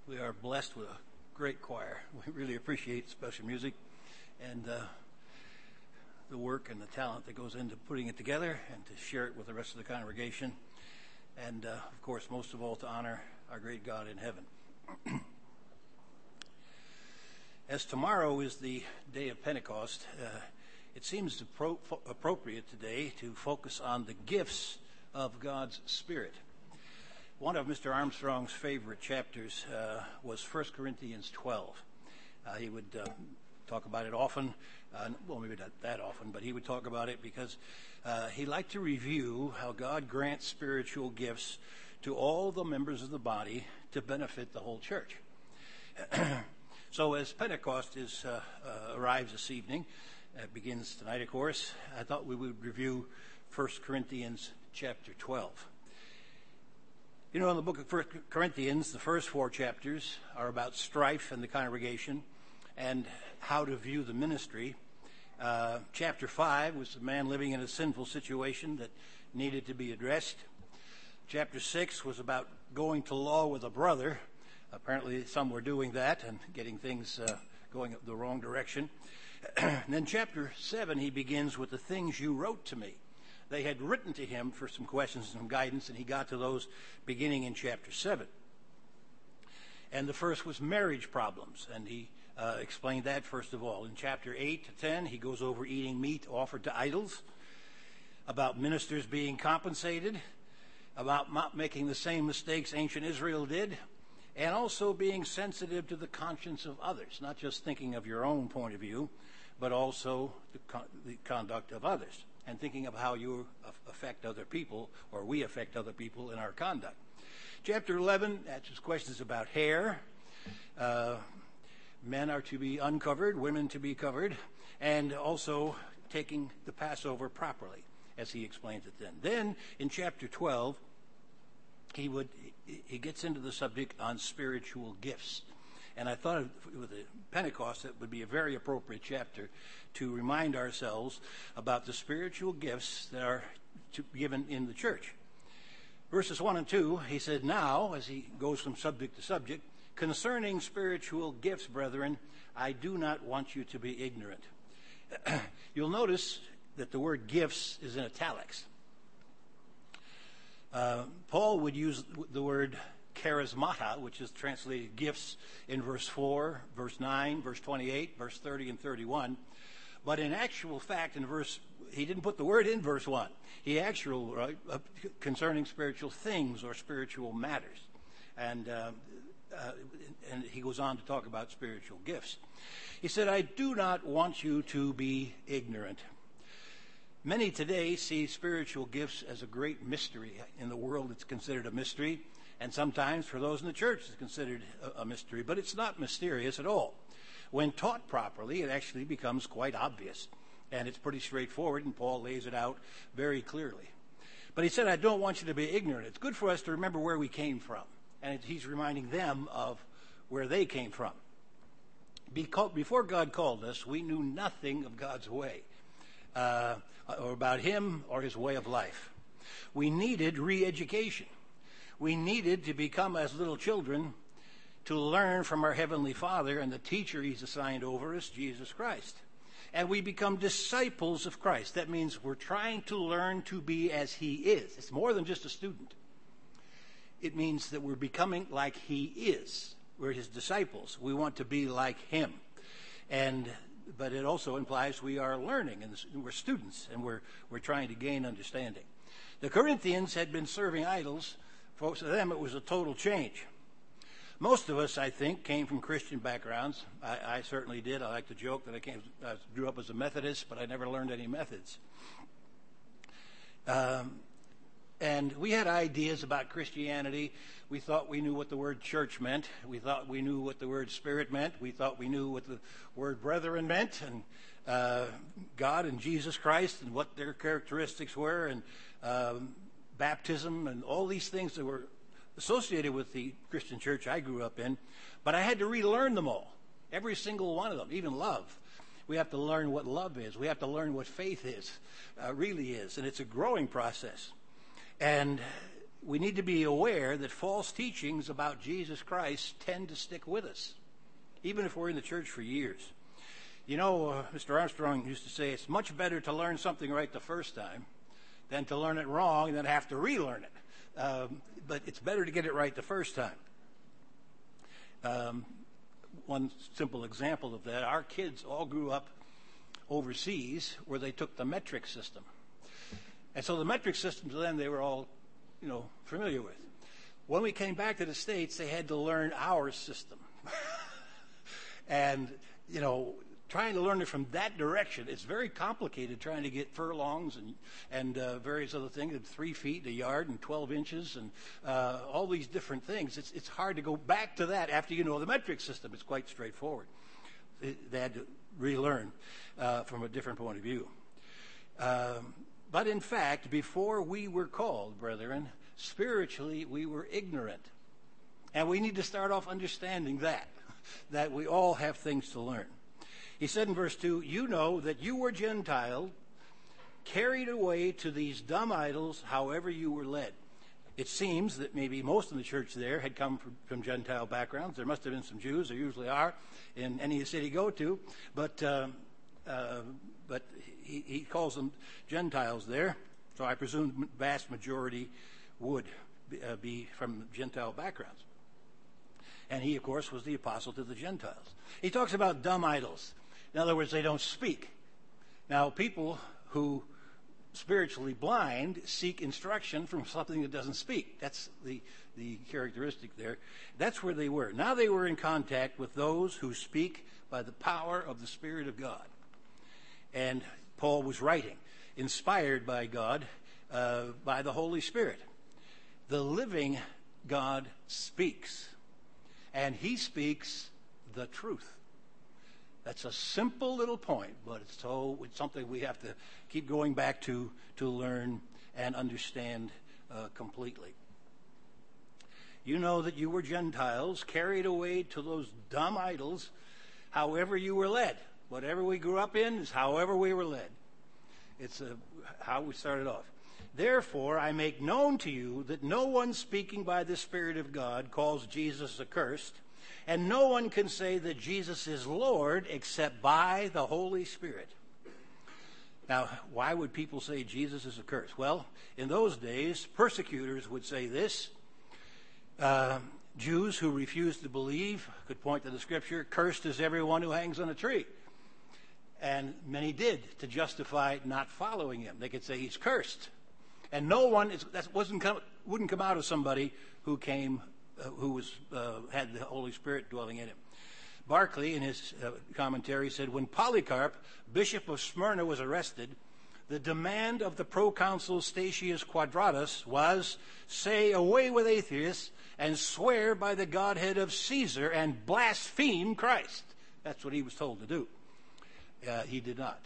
We are blessed with a great choir. We really appreciate special music and the work and the talent that goes into putting it together and to share it with the rest of the congregation. And, of course, most of all, to honor our great God in heaven. As tomorrow is the day of Pentecost, it seems appropriate today to focus on the gifts of God's Spirit. One of Mr. Armstrong's favorite chapters was 1 Corinthians 12. He would talk about it often, well, maybe not that often, but he would talk about it because he liked to review how God grants spiritual gifts to all the members of the body to benefit the whole church. So as Pentecost arrives this evening, it begins tonight, of course, I thought we would review 1 Corinthians chapter 12. You know, in the book of 1 Corinthians, the first 4 chapters are about strife in the congregation and how to view the ministry. Chapter 5 was a man living in a sinful situation that needed to be addressed. Chapter 6 was about going to law with a brother. Apparently some were doing that and getting things going the wrong direction. And then chapter 7, he begins with the things you wrote to me. They had written to him for some questions and some guidance, and he got to those beginning in chapter 7. And the first was marriage problems, and he explained that first of all. In chapter 8 to 10, he goes over eating meat offered to idols, about ministers being compensated, about not making the same mistakes ancient Israel did, and also being sensitive to the conscience of others, not just thinking of your own point of view, but also the conduct of others, and thinking of how you affect other people, or we affect other people in our conduct. Chapter 11 answers questions about hair. Men are to be uncovered, women to be covered, and also taking the Passover properly, as he explains it then. Then, in chapter 12, he gets into the subject on spiritual gifts. And I thought with the Pentecost, it would be a very appropriate chapter to remind ourselves about the spiritual gifts that are given in the church. Verses 1 and 2, he said, now, as he goes from subject to subject, concerning spiritual gifts, brethren, I do not want you to be ignorant. You'll notice that the word gifts is in italics. Paul would use the word charismata, which is translated gifts, in verse 4, verse 9, verse 28, verse 30, and 31. But in actual fact, he didn't put the word in verse 1. He concerning spiritual things or spiritual matters. And he goes on to talk about spiritual gifts. He said, I do not want you to be ignorant. Many today see spiritual gifts as a great mystery. In the world, it's considered a mystery. And sometimes for those in the church, it's considered a mystery. But it's not mysterious at all. When taught properly, it actually becomes quite obvious. And it's pretty straightforward, and Paul lays it out very clearly. But he said, I don't want you to be ignorant. It's good for us to remember where we came from. And he's reminding them of where they came from. Before God called us, we knew nothing of God's way, or about him or his way of life. We needed re-education. We needed to become as little children to learn from our Heavenly Father, and the teacher he's assigned over us, Jesus Christ. And we become disciples of Christ. That means we're trying to learn to be as he is. It's more than just a student. It means that we're becoming like he is. We're his disciples. We want to be like him. But it also implies we are learning, and we're students, and we're trying to gain understanding. The Corinthians had been serving idols. For them, it was a total change. Most of us, I think, came from Christian backgrounds. I certainly did. I like to joke that I grew up as a Methodist, but I never learned any methods. And we had ideas about Christianity. We thought we knew what the word church meant. We thought we knew what the word spirit meant. We thought we knew what the word brethren meant, and God and Jesus Christ and what their characteristics were, and baptism and all these things that were associated with the Christian church I grew up in. But I had to relearn them all, every single one of them, even love. We have to learn what love is. We have to learn what faith is, really is. And it's a growing process. And we need to be aware that false teachings about Jesus Christ tend to stick with us, even if we're in the church for years. You know, Mr. Armstrong used to say it's much better to learn something right the first time than to learn it wrong and then have to relearn it. But it's better to get it right the first time. One simple example of that, our kids all grew up overseas where they took the metric system. And so the metric system to them they were all, familiar with. When we came back to the States, they had to learn our system. And, trying to learn it from that direction, it's very complicated trying to get furlongs and various other things, and 3 feet, a yard, and 12 inches, and all these different things. It's hard to go back to that after you know the metric system. It's quite straightforward. They had to relearn from a different point of view. But in fact, before we were called, brethren, spiritually we were ignorant. And we need to start off understanding that we all have things to learn. He said in verse 2, you know that you were Gentile, carried away to these dumb idols, however you were led. It seems that maybe most of the church there had come from Gentile backgrounds. There must have been some Jews. There usually are in any city you go to. But he calls them Gentiles there. So I presume the vast majority would be from Gentile backgrounds. And he, of course, was the apostle to the Gentiles. He talks about dumb idols. In other words, they don't speak. Now, people who spiritually blind seek instruction from something that doesn't speak. That's the characteristic there. That's where they were. Now they were in contact with those who speak by the power of the Spirit of God. And Paul was writing, inspired by God, by the Holy Spirit. The living God speaks. And he speaks the truth. That's a simple little point, but it's something we have to keep going back to learn and understand completely. You know that you were Gentiles, carried away to those dumb idols, however you were led. Whatever we grew up in is however we were led. It's how we started off. Therefore, I make known to you that no one speaking by the Spirit of God calls Jesus accursed, and no one can say that Jesus is Lord except by the Holy Spirit. Now, why would people say Jesus is accursed? Well, in those days, persecutors would say this. Jews who refused to believe could point to the Scripture, cursed is everyone who hangs on a tree. And many did to justify not following him. They could say he's cursed. And no one wouldn't come out of somebody who had the Holy Spirit dwelling in him. Barclay, in his commentary, said, when Polycarp, bishop of Smyrna, was arrested, the demand of the proconsul Statius Quadratus was, say away with atheists and swear by the Godhead of Caesar and blaspheme Christ. That's what he was told to do. He did not.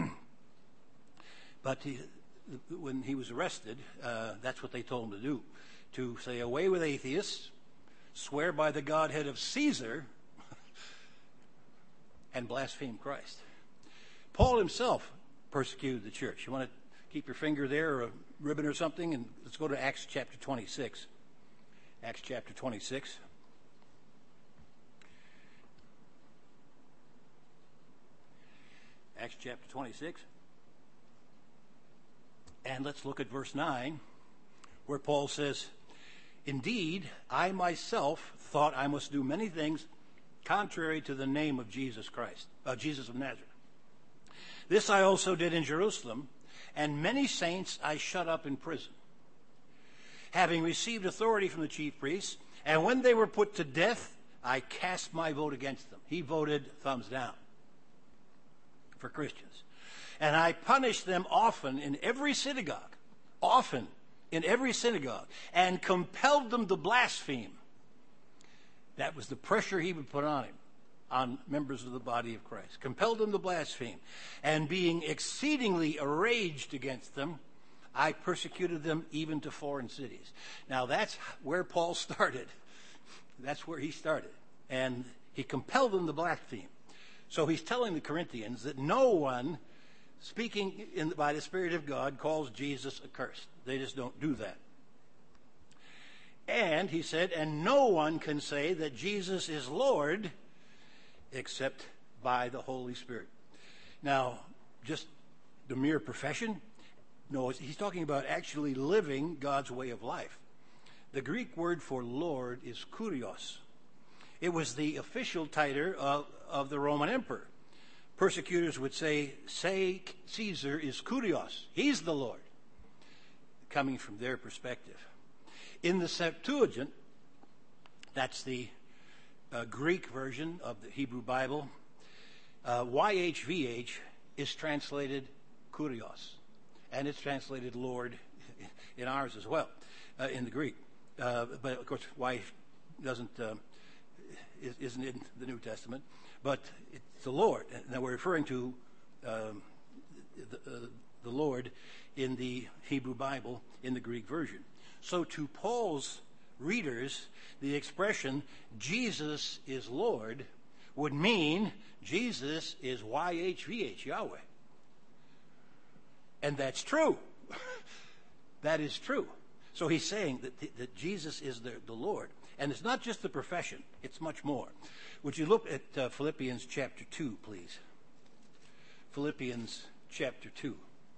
But when he was arrested, that's what they told him to do, to say away with atheists, swear by the Godhead of Caesar, and blaspheme Christ. Paul himself persecuted the church. You want to keep your finger there or a ribbon or something? And let's go to Acts chapter 26. Acts chapter 26. Acts chapter 26. And let's look at verse 9, where Paul says, indeed, I myself thought I must do many things contrary to the name of Jesus Christ, Jesus of Nazareth. This I also did in Jerusalem, and many saints I shut up in prison, having received authority from the chief priests, and when they were put to death, I cast my vote against them. He voted thumbs down for Christians. And I punished them often in every synagogue, and compelled them to blaspheme. That was the pressure he would put on him, on members of the body of Christ. Compelled them to blaspheme. And being exceedingly enraged against them, I persecuted them even to foreign cities. Now that's where Paul started. That's where he started. And he compelled them to blaspheme. So he's telling the Corinthians that no one speaking by the Spirit of God calls Jesus accursed. They just don't do that. And he said, and no one can say that Jesus is Lord except by the Holy Spirit. Now, just the mere profession? No, he's talking about actually living God's way of life. The Greek word for Lord is kurios. It was the official title of the Roman emperor. Persecutors would say Caesar is kurios. He's the Lord, coming from their perspective. In the Septuagint, that's the Greek version of the Hebrew Bible, YHVH is translated kurios, and it's translated Lord in ours as well, in the Greek. But of course, Y isn't in the New Testament, but it's the Lord. Now we're referring to the Lord in the Hebrew Bible in the Greek version. So to Paul's readers, the expression Jesus is Lord would mean Jesus is YHVH, Yahweh. And that's true. That is true. So he's saying that Jesus is the Lord. And it's not just the profession, it's much more. Would you look at Philippians chapter 2, please? Philippians chapter 2.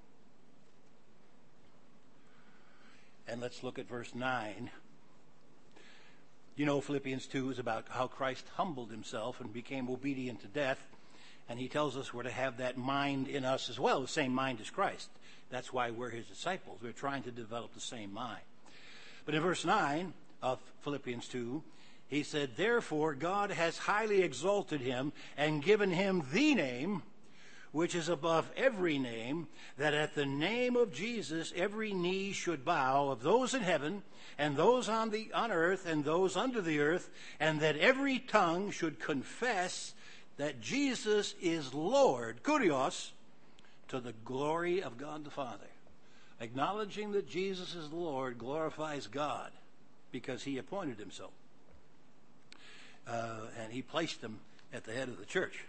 And let's look at verse 9. You know, Philippians 2 is about how Christ humbled himself and became obedient to death. And he tells us we're to have that mind in us as well, the same mind as Christ. That's why we're his disciples. We're trying to develop the same mind. But in verse 9 of Philippians 2, he said, therefore God has highly exalted him and given him the name which is above every name, that at the name of Jesus every knee should bow, of those in heaven and those on earth and those under the earth, and that every tongue should confess that Jesus is Lord, kurios, to the glory of God the Father. Acknowledging that Jesus is Lord glorifies God because he appointed him so. And he placed him at the head of the church.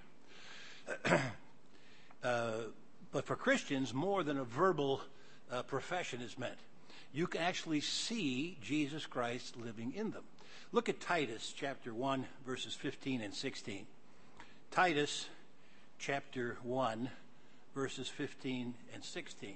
But for Christians, more than a verbal profession is meant. You can actually see Jesus Christ living in them. Look at Titus chapter 1, verses 15 and 16. Titus chapter 1, verses 15 and 16.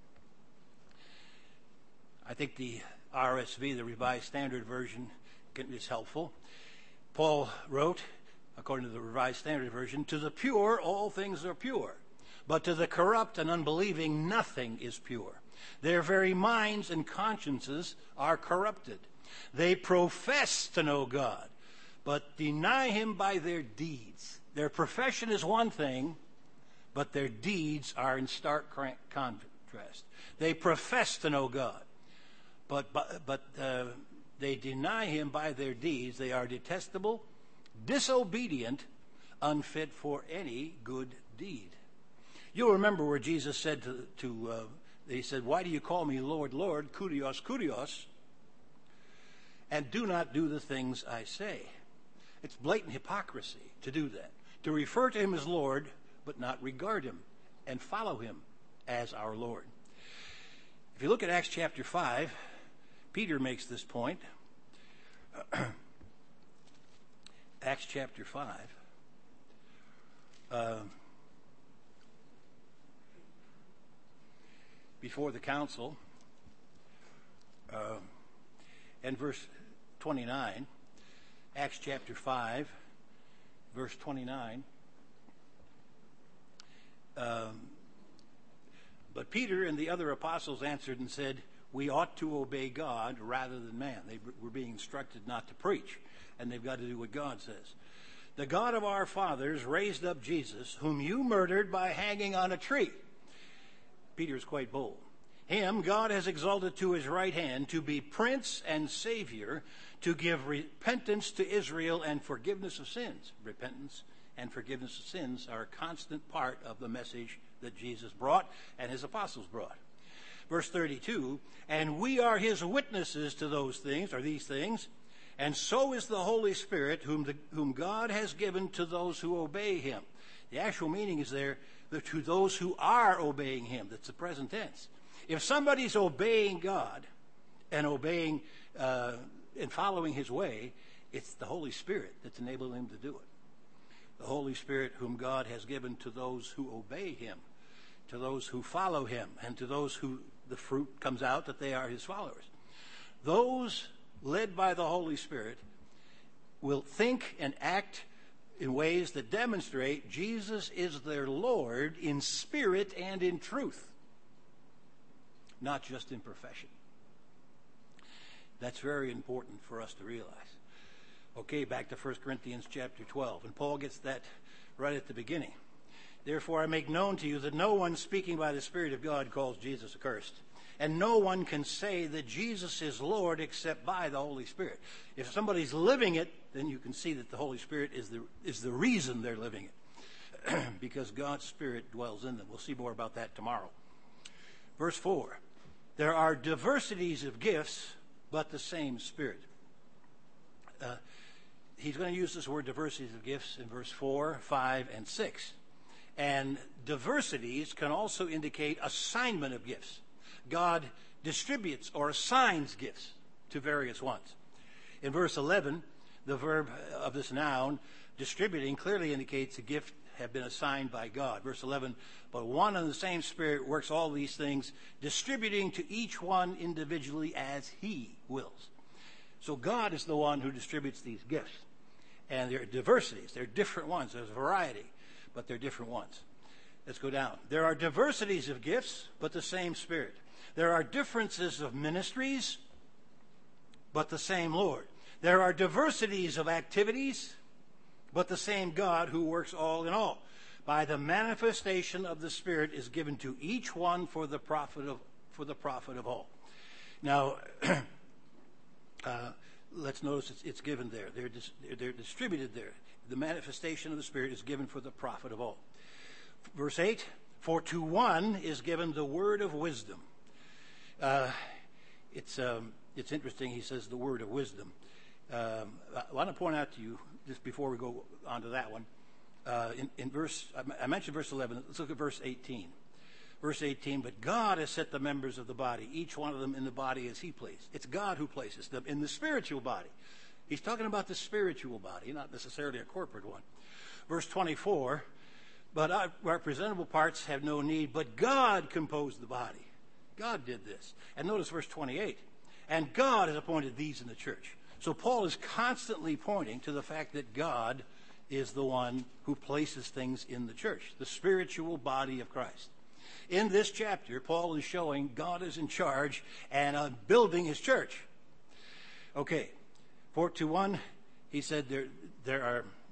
I think the RSV, the Revised Standard Version, is helpful. Paul wrote, according to the Revised Standard Version, to the pure all things are pure, but to the corrupt and unbelieving nothing is pure. Their very minds and consciences are corrupted. They profess to know God, but deny him by their deeds. Their profession is one thing, but their deeds are in stark contrast. They profess to know God, but they deny him by their deeds. They are detestable, disobedient, unfit for any good deed. You'll remember where Jesus said he said, why do you call me Lord, Lord, kurios, kurios, and do not do the things I say? It's blatant hypocrisy to do that, to refer to him as Lord, but not regard him and follow him as our Lord. If you look at Acts chapter 5, Peter makes this point. Acts chapter 5. Before the council, and verse 29, Acts chapter 5, verse 29. But Peter and the other apostles answered and said, we ought to obey God rather than man. They were being instructed not to preach, and they've got to do what God says. The God of our fathers raised up Jesus, whom you murdered by hanging on a tree. Peter is quite bold. Him God has exalted to his right hand to be Prince and Savior, to give repentance to Israel and forgiveness of sins. Repentance and forgiveness of sins are a constant part of the message that Jesus brought and his apostles brought. Verse 32, and we are his witnesses to those things, or these things, and so is the Holy Spirit, whom God has given to those who obey him. The actual meaning is there, to those who are obeying him. That's the present tense. If somebody's obeying God and obeying in following his way, it's the Holy Spirit that's enabling him to do it. The Holy Spirit whom God has given to those who obey him, to those who follow him, and to those who the fruit comes out that they are his followers. Those led by the Holy Spirit will think and act in ways that demonstrate Jesus is their Lord in spirit and in truth, not just in profession. That's very important for us to realize. Okay, back to 1 Corinthians chapter 12. And Paul gets that right at the beginning. Therefore I make known to you that no one speaking by the Spirit of God calls Jesus accursed. And no one can say that Jesus is Lord except by the Holy Spirit. If somebody's living it, then you can see that the Holy Spirit is the reason they're living it. Because God's Spirit dwells in them. We'll see more about that tomorrow. Verse 4. There are diversities of gifts, but the same Spirit. He's going to use this word diversities of gifts in verse 4, 5, and 6. And diversities can also indicate assignment of gifts. God distributes or assigns gifts to various ones. In verse 11, the verb of this noun, distributing, clearly indicates a gift have been assigned by God. Verse 11, but one and the same Spirit works all these things, distributing to each one individually as he wills. So God is the one who distributes these gifts. And there are diversities. There are different ones. There's a variety, but they're different ones. Let's go down. There are diversities of gifts, but the same Spirit. There are differences of ministries, but the same Lord. There are diversities of activities, but the same God who works all in all. By the manifestation of the Spirit is given to each one for the profit of all. Now, let's notice it's given there. They're distributed there. The manifestation of the Spirit is given for the profit of all. Verse 8, for to one is given the word of wisdom. It's interesting, he says the word of wisdom. I want to point out to you, just before we go on to that one, I mentioned verse 11. Let's look at verse 18. Verse 18, but God has set the members of the body, each one of them in the body as he pleased. It's God who places them in the spiritual body. He's talking about the spiritual body, not necessarily a corporate one. Verse 24, but our presentable parts have no need, but God composed the body. God did this. And notice verse 28, and God has appointed these in the church. So Paul is constantly pointing to the fact that God is the one who places things in the church, the spiritual body of Christ. In this chapter, Paul is showing God is in charge and building his church. Okay, 4:1, he said there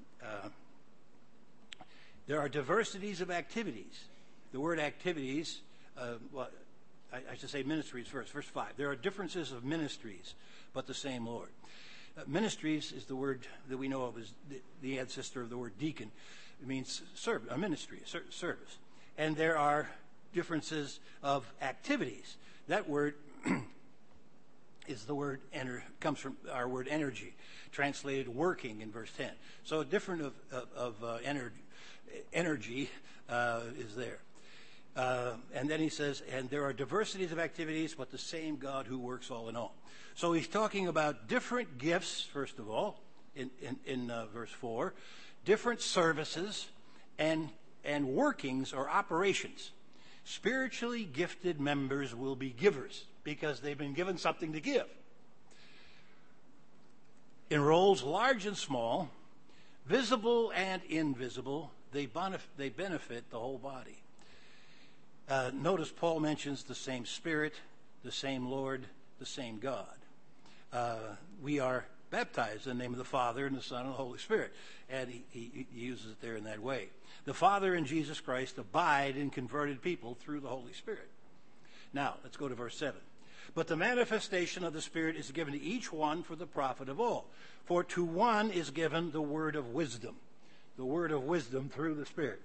are diversities of activities. The word activities, I should say ministries first. Verse 5, there are differences of ministries, but the same Lord. Ministries is the word that we know of as the ancestor of the word deacon. It means a ministry, a service. And there are differences of activities. That word is the word comes from our word energy, translated working in verse 10. So different of energy is there. And then he says, and there are diversities of activities, but the same God who works all in all. So he's talking about different gifts, first of all, in verse 4, different services and workings or operations. Spiritually gifted members will be givers because they've been given something to give. In roles large and small, visible and invisible, they benefit the whole body. Notice Paul mentions the same Spirit, the same Lord, the same God. We are baptized in the name of the Father and the Son and the Holy Spirit. And he uses it there in that way. The Father and Jesus Christ abide in converted people through the Holy Spirit. Now, let's go to verse 7. But the manifestation of the Spirit is given to each one for the profit of all. For to one is given the word of wisdom. The word of wisdom through the Spirit.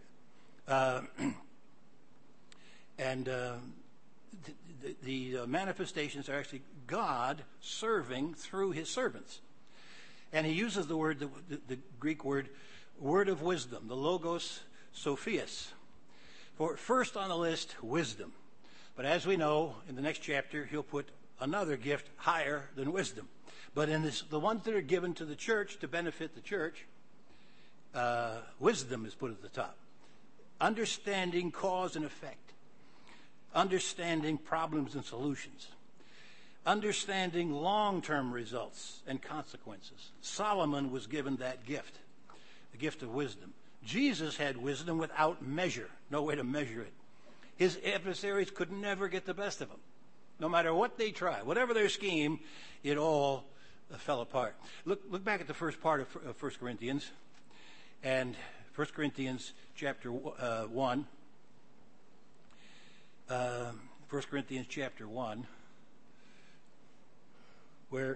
The manifestations are actually God serving through his servants. And he uses the word, the Greek word of wisdom, the logos sophias. For first on the list, wisdom. But as we know, in the next chapter, he'll put another gift higher than wisdom. But in the ones that are given to the church to benefit the church, wisdom is put at the top. Understanding cause and effect. Understanding problems and solutions. Understanding long-term results and consequences. Solomon was given that gift, the gift of wisdom. Jesus had wisdom without measure, no way to measure it. His adversaries could never get the best of him. No matter what they tried, whatever their scheme, it all fell apart. Look back at the first part of 1 Corinthians, and 1 Corinthians chapter 1. 1 Corinthians chapter 1, where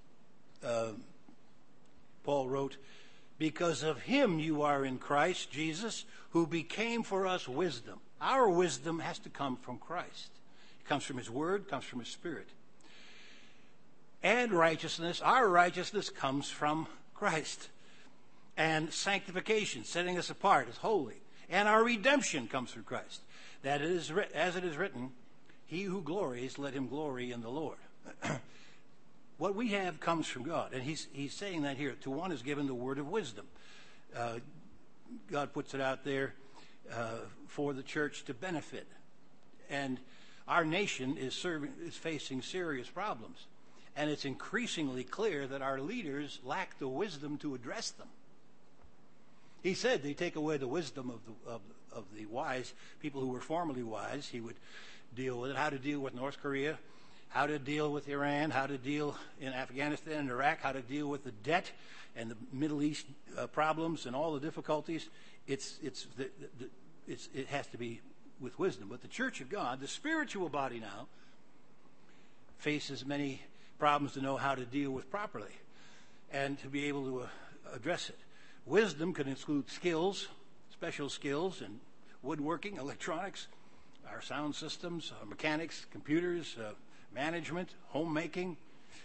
Paul wrote, "Because of him you are in Christ Jesus, who became for us wisdom." Our wisdom has to come from Christ. It comes from his word, comes from his spirit. And righteousness, our righteousness comes from Christ. And sanctification, setting us apart as holy. And our redemption comes from Christ. That is, as it is written, "He who glories, let him glory in the Lord." What we have comes from God. And he's saying that here. To one is given the word of wisdom. God puts it out there for the church to benefit. And our nation is facing serious problems. And it's increasingly clear that our leaders lack the wisdom to address them. He said they take away the wisdom of the wise, people who were formerly wise. He would deal with it, how to deal with North Korea, how to deal with Iran, how to deal in Afghanistan and Iraq, how to deal with the debt and the Middle East problems and all the difficulties. It has to be with wisdom. But the Church of God, the spiritual body now, faces many problems to know how to deal with properly and to be able to address it. Wisdom can include skills, special skills in woodworking, electronics, our sound systems, our mechanics, computers, management, homemaking,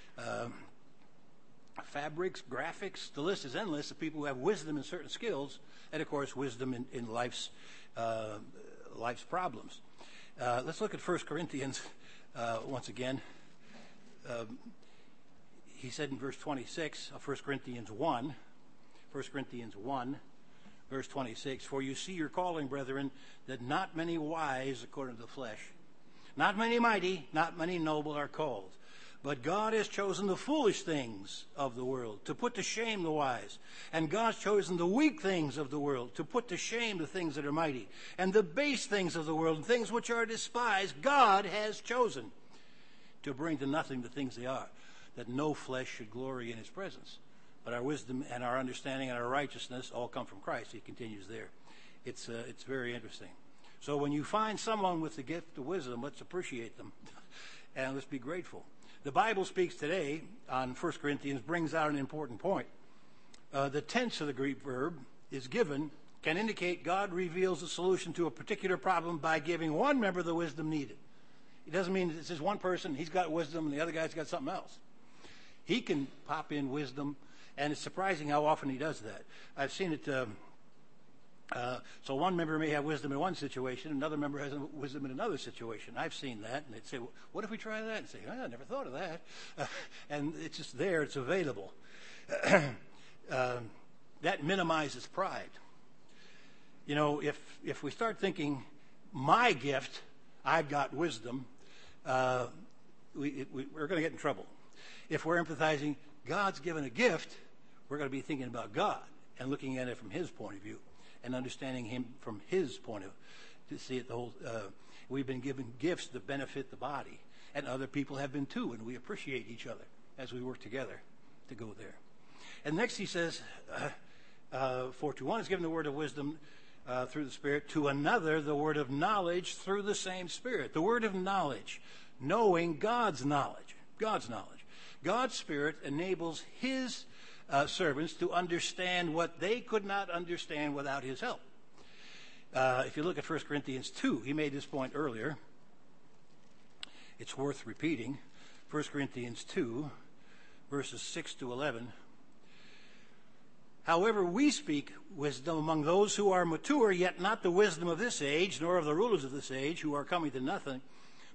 fabrics, graphics. The list is endless of people who have wisdom in certain skills, and of course wisdom in life's problems. Let's look at 1 Corinthians once again. He said in verse 26 of 1 Corinthians 1, verse 26, "For you see your calling, brethren, that not many wise according to the flesh, not many mighty, not many noble are called. But God has chosen the foolish things of the world to put to shame the wise. And God's chosen the weak things of the world to put to shame the things that are mighty. And the base things of the world and things which are despised, God has chosen to bring to nothing the things they are, that no flesh should glory in his presence. But our wisdom and our understanding and our righteousness all come from Christ." He continues there. It's very interesting. So when you find someone with the gift of wisdom, let's appreciate them and let's be grateful. The Bible speaks today on 1 Corinthians, brings out an important point. The tense of the Greek verb is given, can indicate God reveals a solution to a particular problem by giving one member the wisdom needed. It doesn't mean it's just one person, he's got wisdom and the other guy's got something else. He can pop in wisdom, and it's surprising how often he does that. I've seen it. So one member may have wisdom in one situation, another member has wisdom in another situation. I've seen that, and they'd say, well, what if we try that? And say, I never thought of that. And it's just there, it's available. That minimizes pride. You know, if we start thinking, my gift, I've got wisdom, we're going to get in trouble. If we're empathizing, God's given a gift, we're going to be thinking about God and looking at it from his point of view and understanding him from his point of view, to see it the whole. We've been given gifts that benefit the body, and other people have been too, and we appreciate each other as we work together to go there. And next he says, for to one is given the word of wisdom through the Spirit, to another the word of knowledge through the same Spirit. The word of knowledge, knowing God's knowledge. God's knowledge. God's Spirit enables his servants to understand what they could not understand without his help. If you look at 1 Corinthians 2, he made this point earlier. It's worth repeating. 1 Corinthians 2, verses 6 to 11. However, we speak wisdom among those who are mature, yet not the wisdom of this age, nor of the rulers of this age, who are coming to nothing.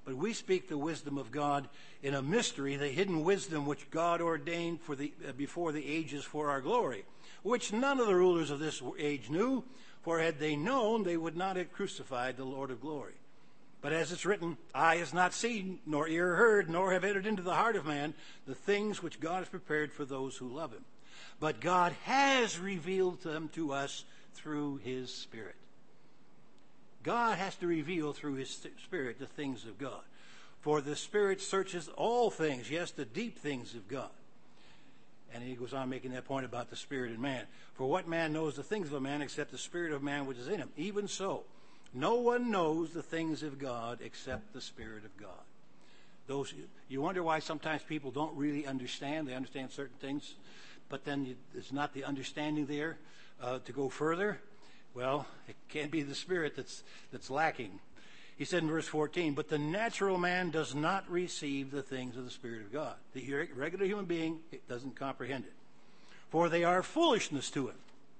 But we speak the wisdom of God in a mystery, the hidden wisdom which God ordained before the ages for our glory, which none of the rulers of this age knew, for had they known, they would not have crucified the Lord of glory. But as it's written, eye has not seen, nor ear heard, nor have entered into the heart of man the things which God has prepared for those who love him. But God has revealed them to us through his Spirit. God has to reveal through his Spirit the things of God. For the Spirit searches all things, yes, the deep things of God. And he goes on making that point about the Spirit in man. For what man knows the things of a man except the Spirit of man which is in him? Even so, no one knows the things of God except the Spirit of God. You wonder why sometimes people don't really understand. They understand certain things, but then there's not the understanding there to go further. Well, it can't be the Spirit that's lacking. He said in verse 14, but the natural man does not receive the things of the Spirit of God. The regular human being doesn't comprehend it. For they are foolishness to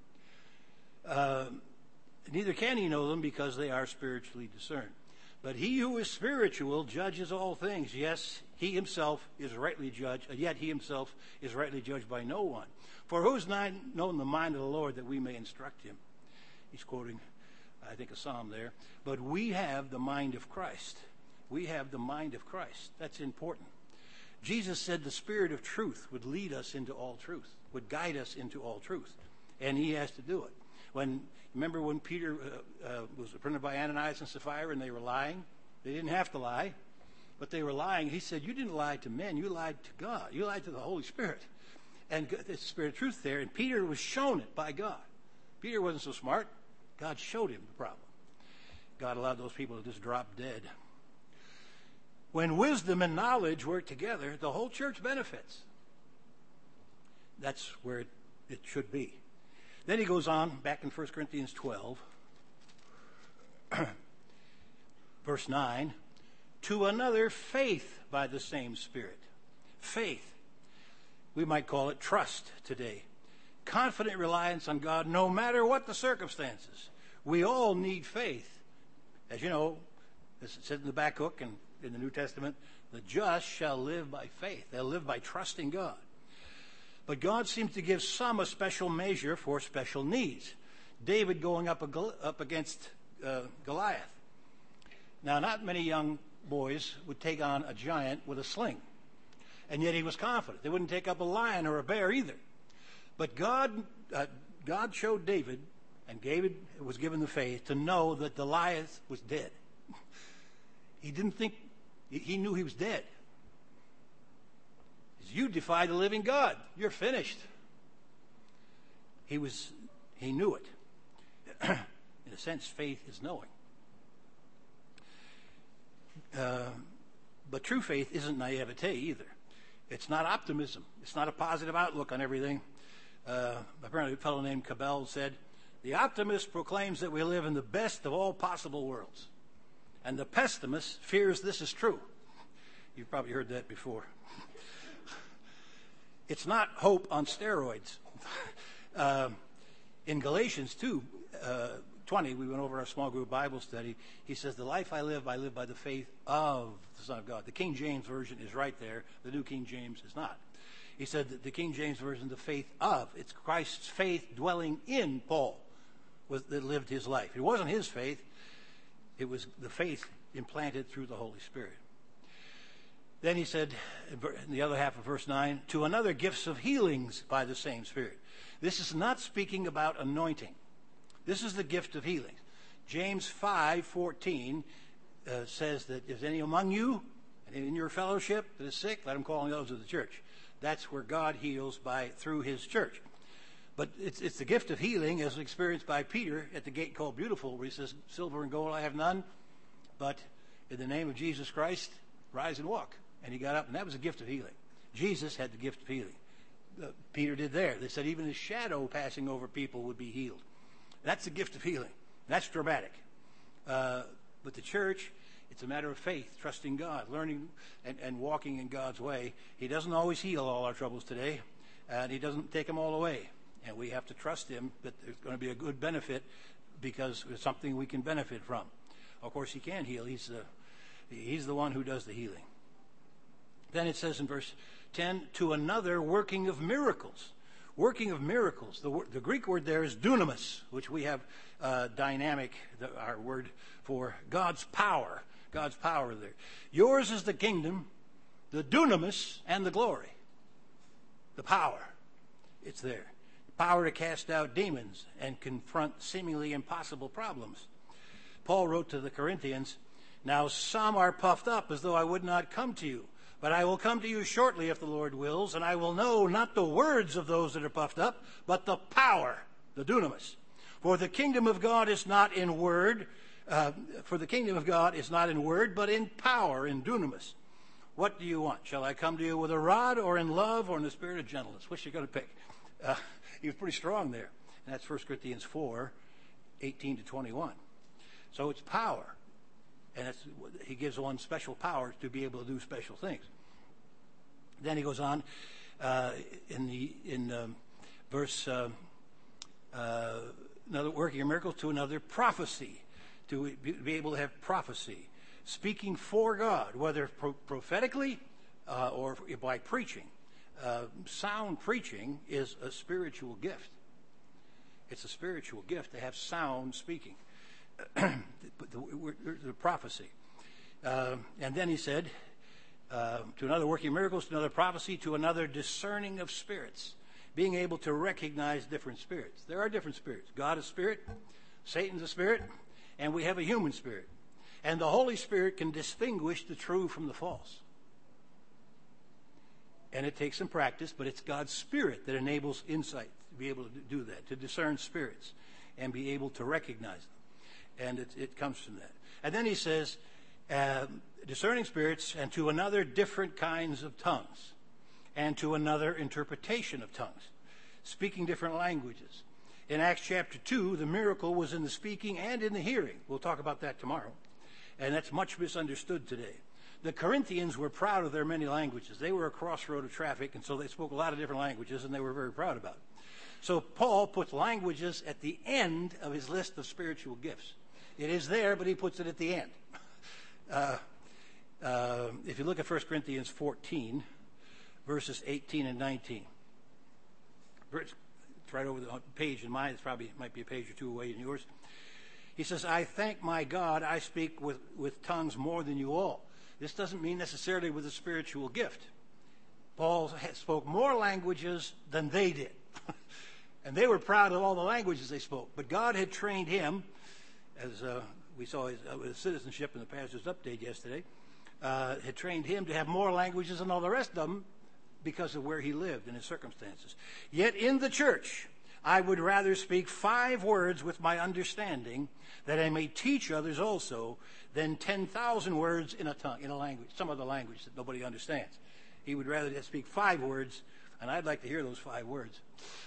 him. Neither can he know them because they are spiritually discerned. But he who is spiritual judges all things. Yes, he himself is rightly judged, yet he himself is rightly judged by no one. For who's not known the mind of the Lord that we may instruct him? He's quoting, I think, a psalm there. But we have the mind of Christ. We have the mind of Christ. That's important. Jesus said the Spirit of truth would lead us into all truth, would guide us into all truth. And he has to do it. Remember when Peter was printed by Ananias and Sapphira and they were lying? They didn't have to lie, but they were lying. He said, you didn't lie to men, you lied to God. You lied to the Holy Spirit. And the Spirit of truth there. And Peter was shown it by God. Peter wasn't so smart. God showed him the problem. God allowed those people to just drop dead. When wisdom and knowledge work together, the whole church benefits. That's where it should be. Then he goes on, back in 1 Corinthians 12, verse 9, to another faith by the same Spirit. Faith. We might call it trust today. Confident reliance on God no matter what the circumstances. We all need faith. As you know, as it said in the back hook and in the New Testament, the just shall live by faith. They'll live by trusting God. But God seems to give some a special measure for special needs. David going up against Goliath. Now, not many young boys would take on a giant with a sling. And yet he was confident. They wouldn't take up a lion or a bear either. But God showed David, and David was given the faith to know that Goliath was dead. He didn't think, he knew he was dead. You defy the living God. You're finished. He knew it. In a sense, faith is knowing. But true faith isn't naivete either. It's not optimism. It's not a positive outlook on everything. Apparently a fellow named Cabell said, the optimist proclaims that we live in the best of all possible worlds. And the pessimist fears this is true. You've probably heard that before. It's not hope on steroids. In Galatians 2:20, we went over our small group Bible study. He says, the life I live by the faith of the Son of God. The King James Version is right there. The New King James is not. He said that the King James Version, the faith of. It's Christ's faith dwelling in Paul that lived his life. It wasn't his faith. It was the faith implanted through the Holy Spirit. Then he said, in the other half of verse 9, to another gifts of healings by the same Spirit. This is not speaking about anointing. This is the gift of healings. James 5:14 says that if any among you and in your fellowship that is sick, let him call on those of the church. That's where God heals through his church. But it's the gift of healing as experienced by Peter at the gate called Beautiful, where he says, silver and gold I have none, but in the name of Jesus Christ, rise and walk. And he got up, and that was a gift of healing. Jesus had the gift of healing. Peter did there. They said even his shadow passing over people would be healed. That's the gift of healing. That's dramatic. But the church, it's a matter of faith, trusting God, learning and walking in God's way. He doesn't always heal all our troubles today, and he doesn't take them all away. And we have to trust him that there's going to be a good benefit because it's something we can benefit from. Of course, he can heal. He's He's the one who does the healing. Then it says in verse 10, to another working of miracles. Working of miracles. The Greek word there is dunamis, which we have dynamic, our word for God's power. God's power there. Yours is the kingdom, the dunamis, and the glory. The power. It's there. Power to cast out demons and confront seemingly impossible problems. Paul wrote to the Corinthians, now some are puffed up as though I would not come to you. But I will come to you shortly if the Lord wills, and I will know not the words of those that are puffed up, but the power, the dunamis. For the kingdom of God is not in word, but in power, in dunamis. What do you want? Shall I come to you with a rod, or in love, or in the spirit of gentleness? Which are you going to pick? He was pretty strong there. And that's 1 Corinthians 4, 18 to 21. So it's power. And he gives one special power to be able to do special things. Then he goes on in verse another working of miracles, to another prophecy, to be able to have prophecy, speaking for God, whether prophetically or by preaching. Sound preaching is a spiritual gift. It's a spiritual gift to have sound speaking. The prophecy. And then he said, to another working miracles, to another prophecy, to another discerning of spirits, being able to recognize different spirits. There are different spirits. God is spirit, Satan's a spirit, and we have a human spirit. And the Holy Spirit can distinguish the true from the false. And it takes some practice, but it's God's Spirit that enables insight to be able to do that, to discern spirits and be able to recognize them. And it comes from that. And then he says, discerning spirits, and to another different kinds of tongues, and to another interpretation of tongues, speaking different languages. In Acts chapter 2, the miracle was in the speaking and in the hearing. We'll talk about that tomorrow. And that's much misunderstood today. The Corinthians were proud of their many languages. They were a crossroad of traffic, and so they spoke a lot of different languages, and they were very proud about it. So Paul puts languages at the end of his list of spiritual gifts. It is there, but he puts it at the end. If you look at 1 Corinthians 14, verses 18 and 19. It's right over the page in mine. It might be a page or two away in yours. He says, I thank my God I speak with tongues more than you all. This doesn't mean necessarily with a spiritual gift. Paul spoke more languages than they did. And they were proud of all the languages they spoke. But God had trained him, as we saw his citizenship in the pastor's update yesterday, had trained him to have more languages than all the rest of them because of where he lived and his circumstances. Yet in the church, I would rather speak 5 words with my understanding, that I may teach others also, than 10,000 words in a tongue, in a language, some other language that nobody understands. He would rather speak 5 words, and I'd like to hear those 5 words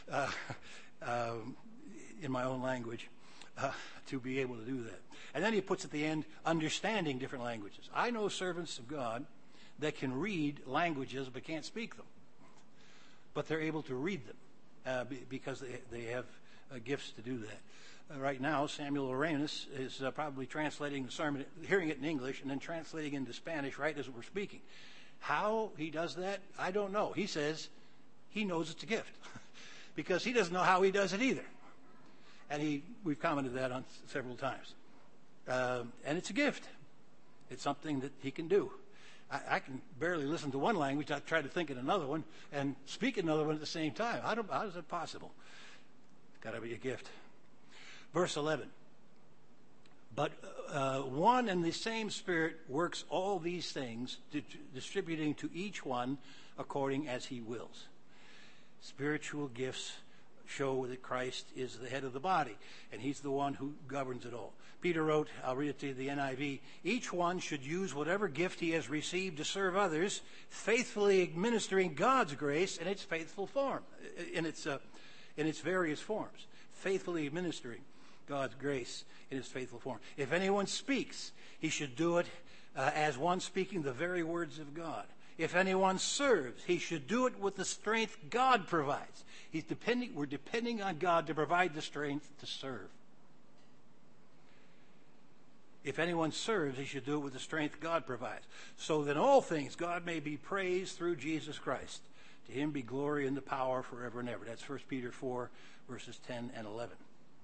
in my own language to be able to do that. And then he puts at the end, understanding different languages. I know servants of God that can read languages but can't speak them. But they're able to read them because they have gifts to do that. Right now, Samuel Arenas is probably translating the sermon, hearing it in English, and then translating into Spanish right as we're speaking. How he does that, I don't know. He says he knows it's a gift because he doesn't know how he does it either. And we've commented that on several times. And it's a gift. It's something that he can do. I can barely listen to one language. I try to think in another one and speak another one at the same time. How is that possible? It's got to be a gift. Verse 11. But one and the same Spirit works all these things, distributing to each one according as he wills. Spiritual gifts show that Christ is the head of the body, and he's the one who governs it all. Peter wrote, I'll read it to you, the NIV, each one should use whatever gift he has received to serve others, faithfully administering God's grace in its faithful form, in its various forms, faithfully administering God's grace in its faithful form. If anyone speaks, he should do it as one speaking the very words of God. If anyone serves, he should do it with the strength God provides. We're depending on God to provide the strength to serve. If anyone serves, he should do it with the strength God provides. So that in all things God may be praised through Jesus Christ. To him be glory and the power forever and ever. That's 1 Peter 4, verses 10 and 11.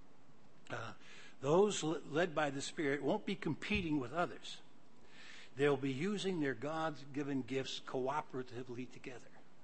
Those led by the Spirit won't be competing with others. They'll be using their God-given gifts cooperatively together.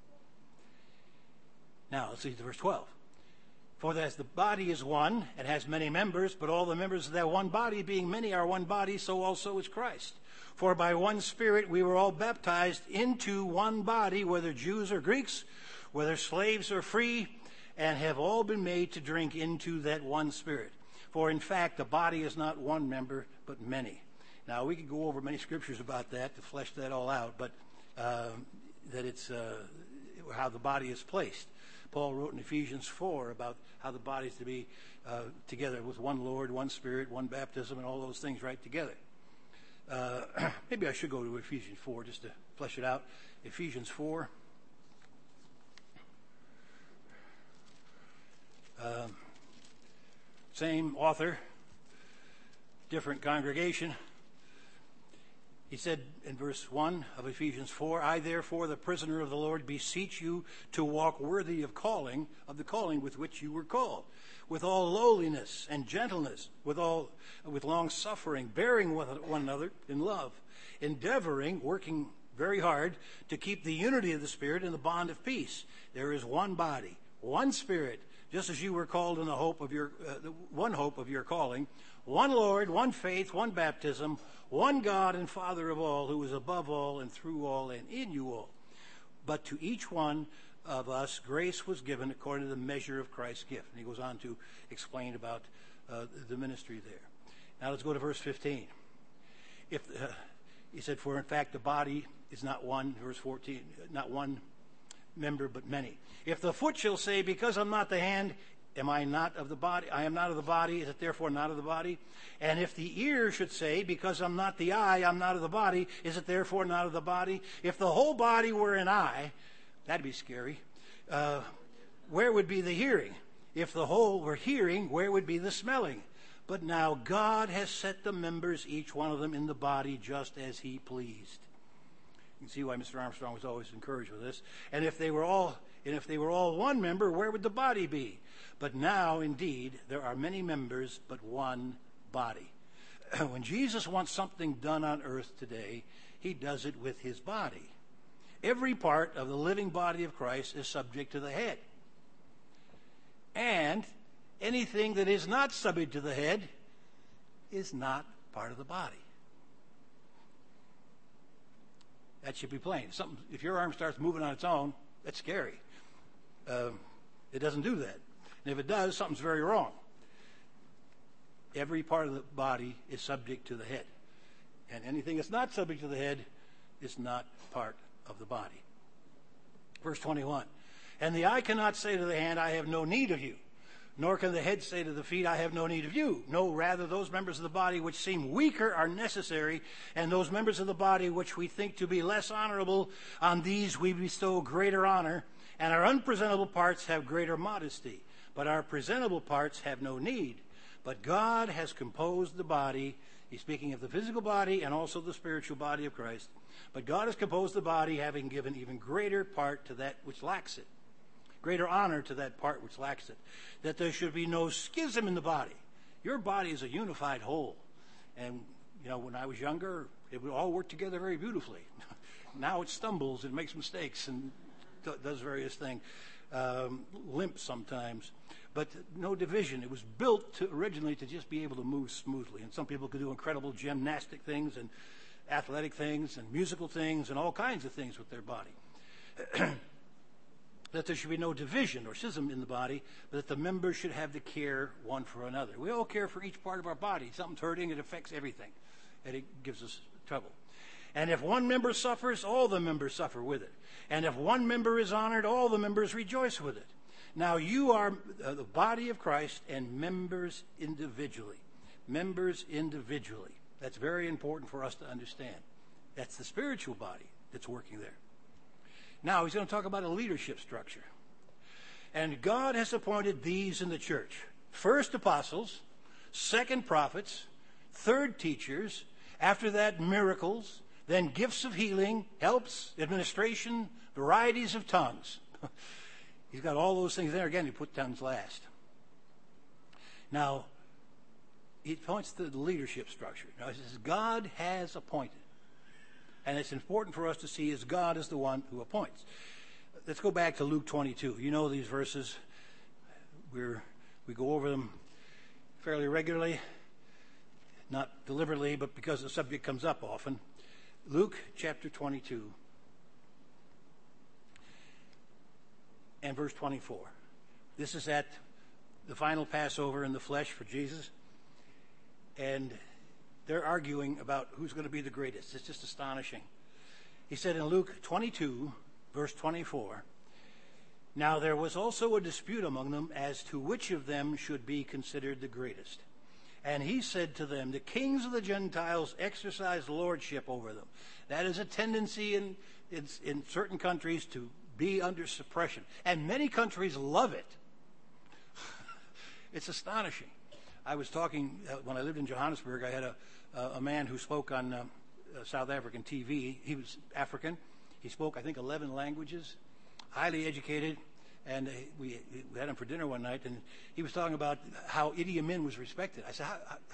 Now, let's see verse 12. For as the body is one and has many members, but all the members of that one body, being many, are one body, so also is Christ. For by one Spirit we were all baptized into one body, whether Jews or Greeks, whether slaves or free, and have all been made to drink into that one Spirit. For in fact, the body is not one member, but many. Now, we could go over many scriptures about that to flesh that all out, but that it's how the body is placed. Paul wrote in Ephesians 4 about how the body is to be together with one Lord, one Spirit, one baptism, and all those things right together. Maybe I should go to Ephesians 4 just to flesh it out. Ephesians 4. Same author, different congregation. He said in verse 1 of Ephesians 4, I therefore, the prisoner of the Lord, beseech you to walk worthy of the calling with which you were called, with all lowliness and gentleness, with long suffering, bearing with one another in love, endeavoring, working very hard to keep the unity of the Spirit in the bond of peace. There is one body, one Spirit, just as you were called in the hope of your one hope of your calling, one Lord, one faith, one baptism, one God and Father of all, who is above all and through all and in you all. But to each one of us grace was given according to the measure of Christ's gift. And he goes on to explain about the ministry there. Now let's go to verse 15. He said, for in fact the body is not one, verse 14, not one member but many. If the foot shall say, because I'm not the hand, am I not of the body? I am not of the body. Is it therefore not of the body? And if the ear should say, because I'm not the eye, I'm not of the body, is it therefore not of the body? If the whole body were an eye, that'd be scary. Where would be the hearing? If the whole were hearing, where would be the smelling? But now God has set the members, each one of them, in the body just as he pleased. You can see why Mr. Armstrong was always encouraged with this. And if they were all one member, where would the body be? But now, indeed, there are many members, but one body. When Jesus wants something done on earth today, he does it with his body. Every part of the living body of Christ is subject to the head. And anything that is not subject to the head is not part of the body. That should be plain. If your arm starts moving on its own, that's scary. It doesn't do that. And if it does, something's very wrong. Every part of the body is subject to the head. And anything that's not subject to the head is not part of the body. Verse 21. And the eye cannot say to the hand, I have no need of you. Nor can the head say to the feet, I have no need of you. No, rather, those members of the body which seem weaker are necessary, and those members of the body which we think to be less honorable, on these we bestow greater honor, and our unpresentable parts have greater modesty. But our presentable parts have no need. But God has composed the body. He's speaking of the physical body and also the spiritual body of Christ. But God has composed the body, having given even greater part to that which lacks it. Greater honor to that part which lacks it. That there should be no schism in the body. Your body is a unified whole. And, when I was younger, it would all work together very beautifully. Now it stumbles, it makes mistakes, and does various things. Limps sometimes. But no division. It was built originally to just be able to move smoothly. And some people could do incredible gymnastic things and athletic things and musical things and all kinds of things with their body. That there should be no division or schism in the body, but that the members should have the care one for another. We all care for each part of our body. Something's hurting, it affects everything, and it gives us trouble. And if one member suffers, all the members suffer with it. And if one member is honored, all the members rejoice with it. Now you are the body of Christ and members individually. Members individually. That's very important for us to understand. That's the spiritual body that's working there. Now he's going to talk about a leadership structure. And God has appointed these in the church. First apostles, second prophets, Third, teachers. After that, miracles. Then gifts of healing, helps, administration, varieties of tongues. He's got all those things there. Again, he put tongues last. Now, he points to the leadership structure. Now, he says, God has appointed. And it's important for us to see as God is the one who appoints. Let's go back to Luke 22. You know these verses. We go over them fairly regularly. Not deliberately, but because the subject comes up often. Luke chapter 22 and verse 24. This is at the final Passover in the flesh for Jesus. And they're arguing about who's going to be the greatest. It's just astonishing. He said in Luke 22, verse 24, "Now there was also a dispute among them as to which of them should be considered the greatest. And he said to them, the kings of the Gentiles exercise lordship over them." That is a tendency in certain countries to be under suppression. And many countries love it. It's astonishing. I was talking, when I lived in Johannesburg, I had a man who spoke on South African TV. He was African. He spoke, I think, 11 languages, highly educated. And we had him for dinner one night, and he was talking about how Idi Amin was respected. I said,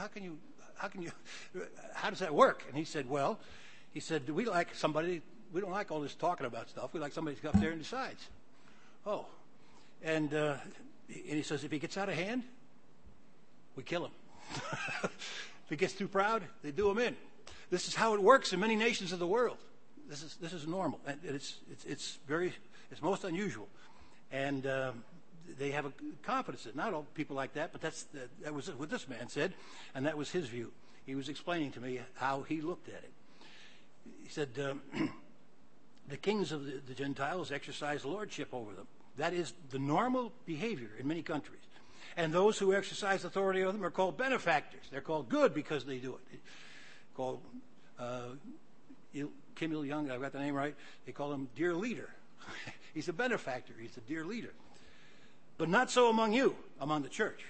how does that work? And he said, we don't like all this talking about stuff. We like somebody to go up there and decides. Oh. And he says, if he gets out of hand, we kill him. If he gets too proud, they do him in. This is how it works in many nations of the world. This is normal. And it's most unusual. And they have a confidence in it. Not all people like that, but that was what this man said, and that was his view. He was explaining to me how he looked at it. He said, the kings of the Gentiles exercise lordship over them. That is the normal behavior in many countries. And those who exercise authority over them are called benefactors. They're called good because they do it. Called Kim Il-jung, I got the name right, they call him dear leader. He's a benefactor. He's a dear leader. But not so among you, among the church.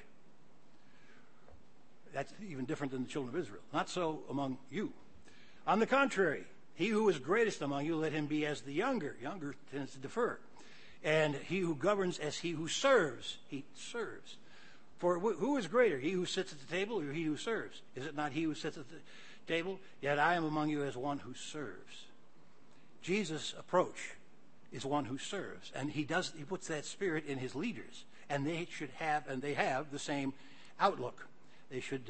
That's even different than the children of Israel. Not so among you. On the contrary, he who is greatest among you, let him be as the younger. Younger tends to defer. And he who governs as he who serves. He serves. For who is greater, he who sits at the table or he who serves? Is it not he who sits at the table? Yet I am among you as one who serves. Jesus' approach is one who serves. And he puts that spirit in his leaders. And they should have, and they have, the same outlook. They should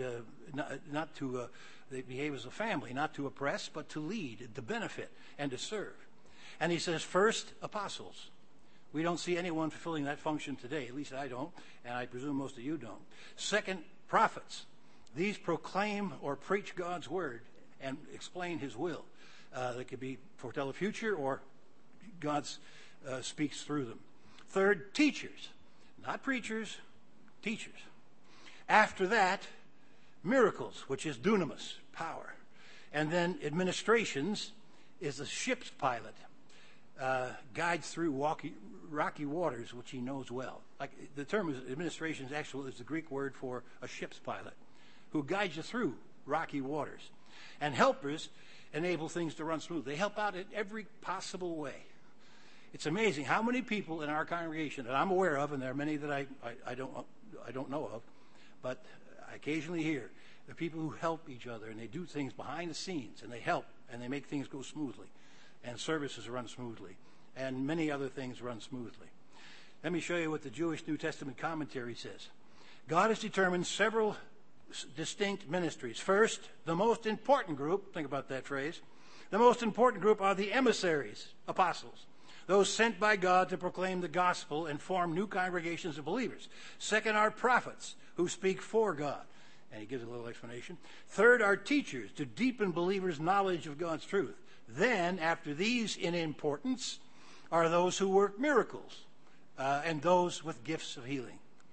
they behave as a family, not to oppress, but to lead, to benefit, and to serve. And he says, first, apostles. We don't see anyone fulfilling that function today. At least I don't, and I presume most of you don't. Second, prophets. These proclaim or preach God's word and explain his will. They could be foretell the future, or God speaks through them. Third, teachers. Not preachers, teachers. After that, miracles, which is dunamis, power. And then administrations is a ship's pilot. Guides through rocky waters, which he knows well. Like the term administration is the Greek word for a ship's pilot, who guides you through rocky waters. And helpers enable things to run smooth. They help out in every possible way. It's amazing how many people in our congregation that I'm aware of, and there are many that I don't know of, but I occasionally hear the people who help each other, and they do things behind the scenes, and they help, and they make things go smoothly, and services run smoothly, and many other things run smoothly. Let me show you what the Jewish New Testament commentary says. God has determined several distinct ministries. First, the most important group, think about that phrase, the most important group are the emissaries, apostles, those sent by God to proclaim the gospel and form new congregations of believers. Second are prophets, who speak for God. And he gives a little explanation. Third are teachers, to deepen believers' knowledge of God's truth. Then, after these in importance, are those who work miracles and those with gifts of healing.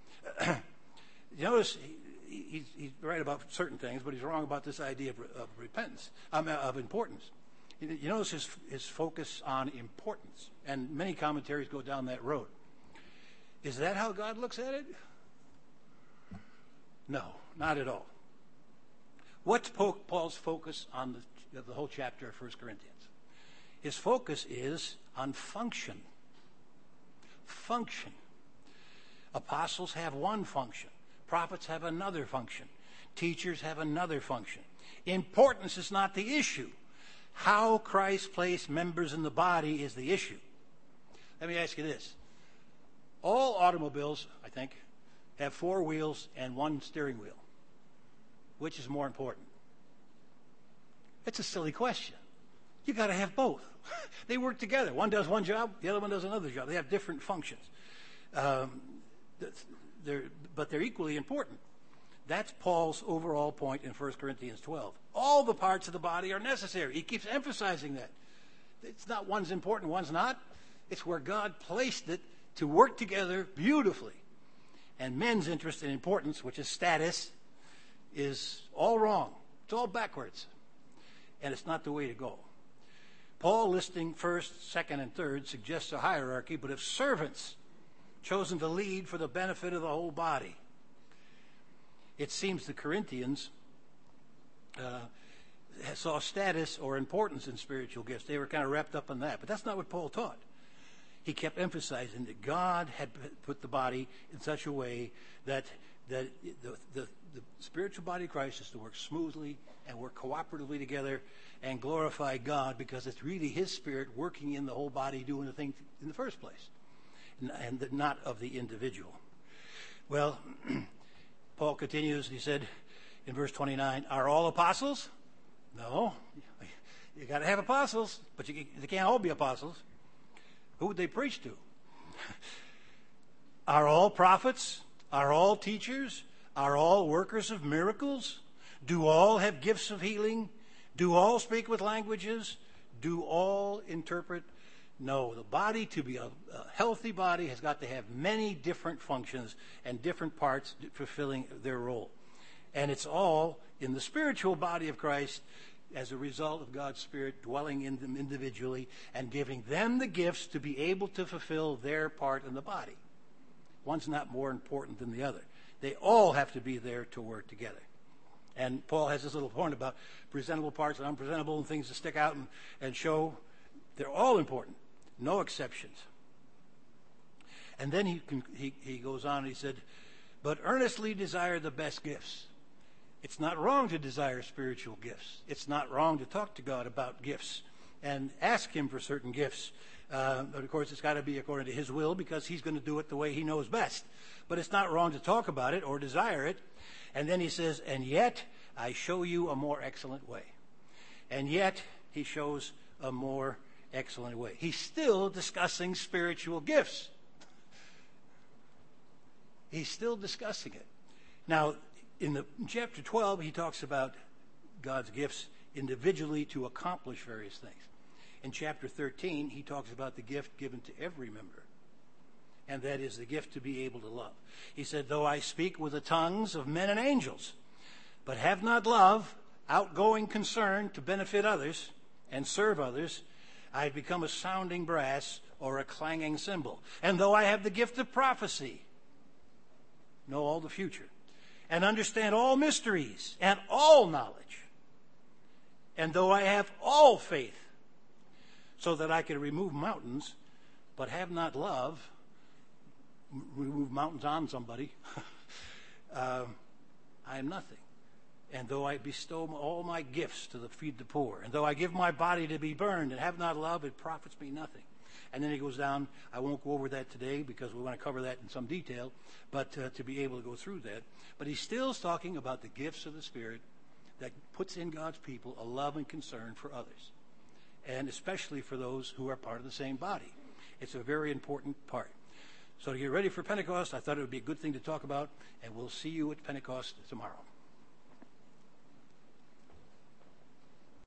You notice he's right about certain things, but he's wrong about this idea of repentance, of importance. You notice his focus on importance, and many commentaries go down that road. Is that how God looks at it? No, not at all. What's Paul's focus on the whole chapter of 1 Corinthians? His focus is on function. Function. Apostles have one function. Prophets have another function. Teachers have another function. Importance is not the issue. How Christ placed members in the body is the issue. Let me ask you this. All automobiles, I think, have 4 wheels and 1 steering wheel. Which is more important? It's a silly question. You got to have both. They work together. One does one job, the other one does another job. They have different functions. But they're equally important. That's Paul's overall point in 1 Corinthians 12. All the parts of the body are necessary. He keeps emphasizing that. It's not one's important, one's not. It's where God placed it to work together beautifully. And men's interest in importance, which is status, is all wrong. It's all backwards. And it's not the way to go. Paul, listing first, second, and third, suggests a hierarchy, but if servants chosen to lead for the benefit of the whole body. It seems the Corinthians saw status or importance in spiritual gifts. They were kind of wrapped up in that. But that's not what Paul taught. He kept emphasizing that God had put the body in such a way that the spiritual body of Christ is to work smoothly and work cooperatively together and glorify God, because it's really his spirit working in the whole body doing the thing in the first place, and not of the individual. Well, Paul continues, he said in verse 29, are all apostles? No. You got to have apostles, but they can't all be apostles. Who would they preach to? Are all prophets? Are all teachers? Are all workers of miracles? Do all have gifts of healing? Do all speak with languages? Do all interpret? No, the body, to be a healthy body, has got to have many different functions and different parts fulfilling their role. And it's all in the spiritual body of Christ as a result of God's Spirit dwelling in them individually and giving them the gifts to be able to fulfill their part in the body. One's not more important than the other. They all have to be there to work together. And Paul has this little point about presentable parts and unpresentable and things to stick out and show. They're all important. No exceptions. And then he goes on and he said, but earnestly desire the best gifts. It's not wrong to desire spiritual gifts. It's not wrong to talk to God about gifts and ask him for certain gifts. But of course, it's got to be according to his will, because he's going to do it the way he knows best. But it's not wrong to talk about it or desire it. And then he says, and yet I show you a more excellent way. And yet he shows a more excellent way. He's still discussing spiritual gifts. He's still discussing it. Now, in chapter 12, he talks about God's gifts individually to accomplish various things. In chapter 13, he talks about the gift given to every member, and that is the gift to be able to love. He said, though I speak with the tongues of men and angels, but have not love, outgoing concern to benefit others and serve others, I have become a sounding brass or a clanging cymbal. And though I have the gift of prophecy, know all the future, and understand all mysteries and all knowledge, and though I have all faith, so that I can remove mountains, but have not love, remove mountains on somebody, I am nothing. And though I bestow all my gifts to feed the poor, and though I give my body to be burned and have not love, it profits me nothing. And then he goes down. I won't go over that today because we want to cover that in some detail, but to be able to go through that. But he's still talking about the gifts of the Spirit that puts in God's people a love and concern for others, and especially for those who are part of the same body. It's a very important part. So to get ready for Pentecost, I thought it would be a good thing to talk about, and we'll see you at Pentecost tomorrow.